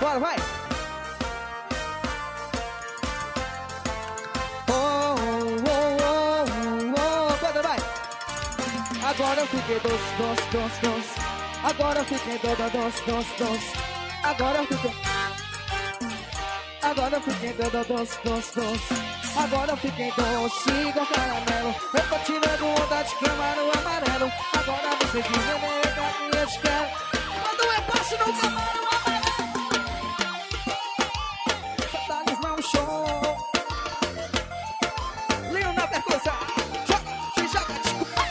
Bora, vai! Bora, vai! Agora eu fiquei doce. Agora eu fiquei doce. Agora eu fiquei doce. Agora eu fiquei doce igual caramelo. Eu tô tirando onda de camarão amarelo. Agora você diz, que eu te quero. Quando eu passo no camarão amarelo, saudades não show. Lindo na percussão. Joga.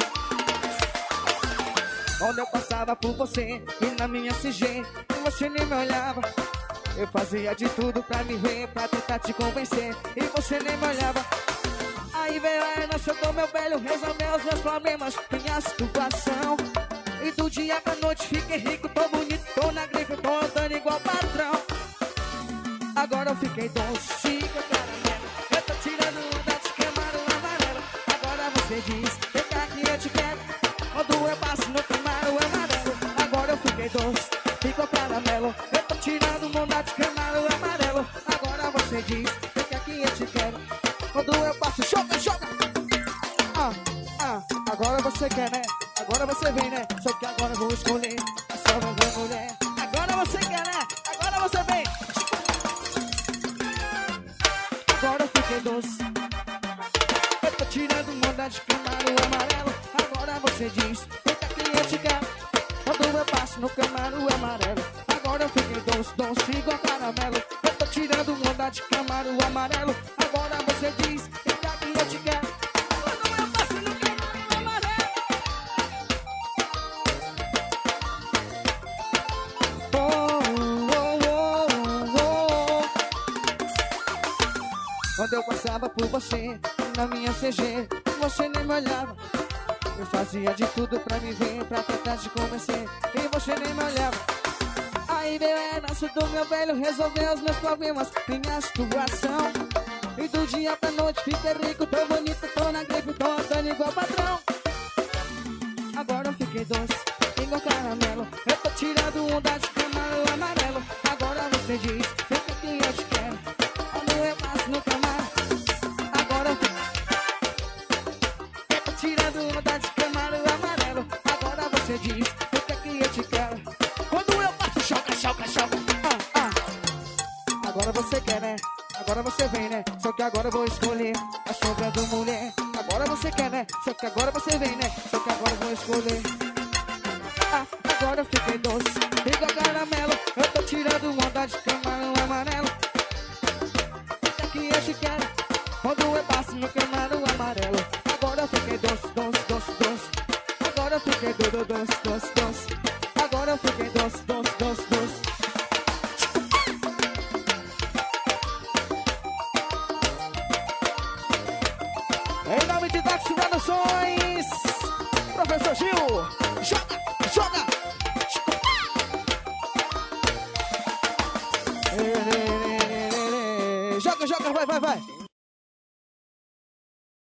Quando eu passava por você e na minha CG, e você nem me olhava, eu fazia de tudo pra me ver, pra tentar te convencer, e você nem me olhava. Aí veio a herança do meu velho, resolveu os meus problemas, minha situação. E do dia pra noite fiquei rico, tô bonito, tô na grife, tô andando igual patrão. Agora eu fiquei doce com caramelo. Eu tô tirando onda de camarão amarelo. Agora você diz, vem cá que eu te quero. Quando eu passo no camarão amarelo. Agora eu fiquei doce, ficou caramelo. Eu tô tirando onda de camarão amarelo. Agora você diz, vem cá que eu te quero. Quando eu passo, joga. Agora você quer, né? Agora você vem, né? Só que agora eu vou escolher a sua mulher. Agora você quer, né? Agora você vem. Agora eu fiquei doce. Eu tô tirando onda de camarão amarelo. Agora você diz, eita que eu te quero. Quando eu passo no camarão amarelo. Agora eu fiquei doce igual caramelo. Eu tô tirando onda de camarão amarelo. Agora você diz, eita que eu te quero. Quando eu passo no camarão amarelo. Quando eu passava por você na minha CG, você nem me olhava. Eu fazia de tudo pra me ver, pra tentar te convencer, e você nem me olhava. Aí veio a herança do meu velho, resolveu os meus problemas, minha situação. E do dia pra noite fiquei rico, tô bonito, tô na gripe, tô andando igual patrão. Agora eu fiquei doce, igual caramelo. Eu tô tirando onda de camarão amarelo. Agora você diz, vem que eu te quero. Quando eu passo no camarão. Agora eu tô tirando onda de camarão amarelo. Agora você diz, vem que eu te quero. Quando eu passo, choca. Agora você quer, né? Agora você vem, né? Só que agora eu vou escolher a sombra do mulher. Agora você quer, né? Só que agora você vem, né? Só que agora eu vou escolher. Agora eu fiquei doce, igual caramelo. Eu tô tirando onda de camarão amarelo. Até que eu te quero. Quando eu passo no camarão amarelo. Agora eu fiquei doce. Agora eu fiquei doce. Agora eu fiquei doce. Em nome de Dax Produções, Professor Gil, joga. Joga, vai.